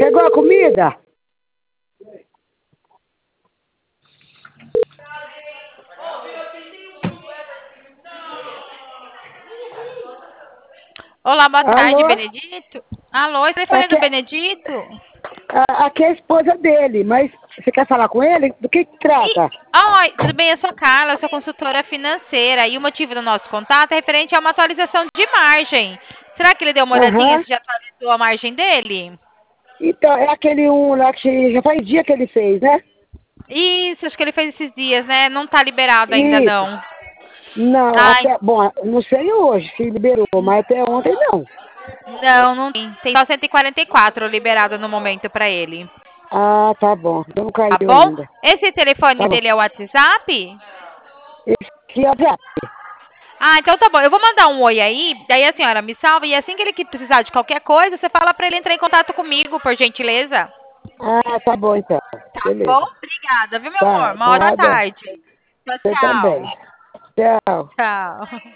Chegou a comida? Olá, boa tarde, Alô? Benedito. Alô, esse telefone é do Benedito? Aqui é a esposa dele, mas você quer falar com ele? Do que trata? Oi, tudo bem? Eu sou a Carla, eu sou consultora financeira e o motivo do nosso contato é referente a uma atualização de margem. Será que ele deu uma olhadinha Aham. se já atualizou a margem dele? Então, é aquele um lá que já faz dia que ele fez, né? Isso, acho que ele fez esses dias, né? Não tá liberado ainda, Isso. não. Não, Ai, até, bom, não sei hoje se liberou, mas até ontem não. não tem. Tem só 144 liberado no momento pra ele. Ah, tá bom. Então não Tá caiu bom? ainda. Esse telefone Tá bom. dele é o WhatsApp? Esse aqui é o zap. Ah, então tá bom. Eu vou mandar um oi aí, daí a senhora me salva e assim que ele precisar de qualquer coisa, você fala pra ele entrar em contato comigo, por gentileza. Ah, tá bom então. Tá bom? Beleza. Obrigada, viu, meu amor? Tá, Uma ótima nada. tarde. Tchau, Você também. tchau. Tchau. Tchau.